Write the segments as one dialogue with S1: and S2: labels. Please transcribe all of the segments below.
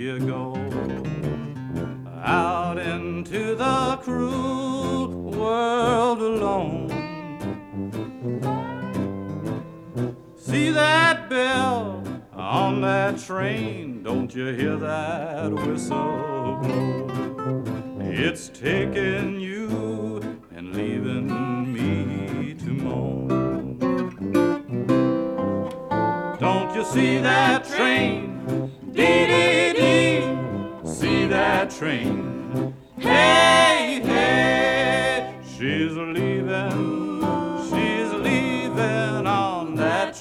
S1: you go out into the cruel world alone. See that bell on that train, don't you hear that whistle blow? It's taking you and leaving me to moan. Don't you see that train? Dee-dee-dee, see that train? Hey, hey, she's leaving on that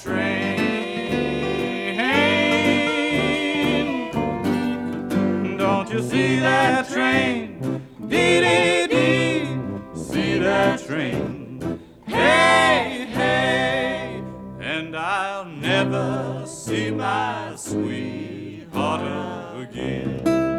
S1: train. Don't you see that train? Dee-dee-dee, see that train? Hey, hey, and I'll never see my sweetheart again.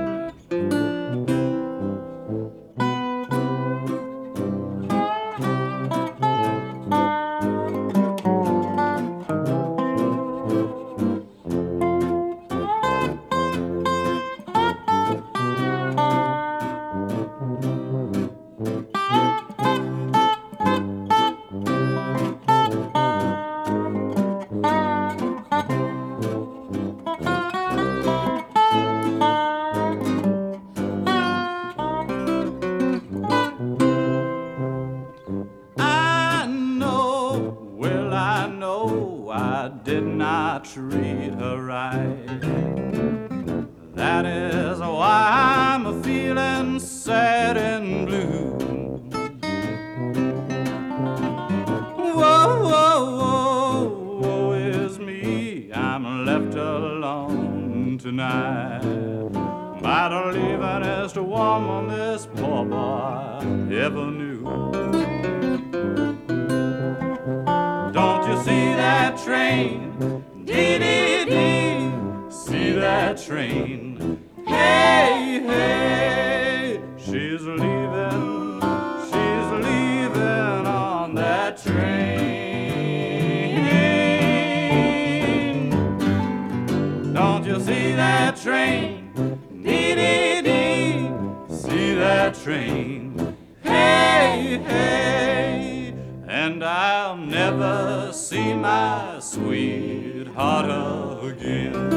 S1: I did not treat her right. That is why I'm feeling sad and blue. Whoa, whoa, whoa, woe is me, I'm left alone tonight. By the leavingest woman this poor boy ever knew. Don't you see that train? Dee-dee-dee, see that train? Hey, hey, she's leaving on that train. Don't you see that train? Dee-dee-dee, see that train? Hey, hey, and I'll never see my sweetheart again.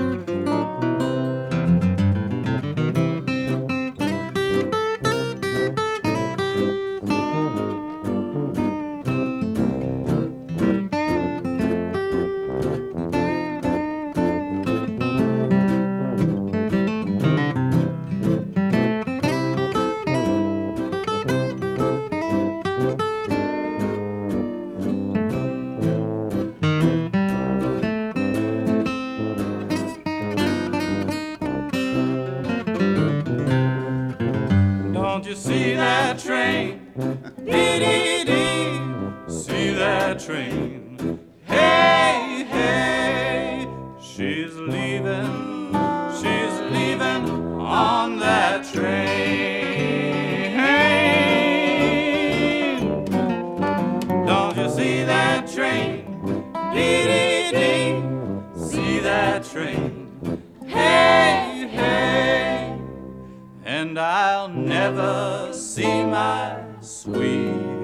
S1: Don't you see that train? Dee-dee-dee, see that train? Hey, hey, she's leaving on that train. Don't you see that train? Dee-dee-dee, see that train? Hey, hey, and I'll never see my sweet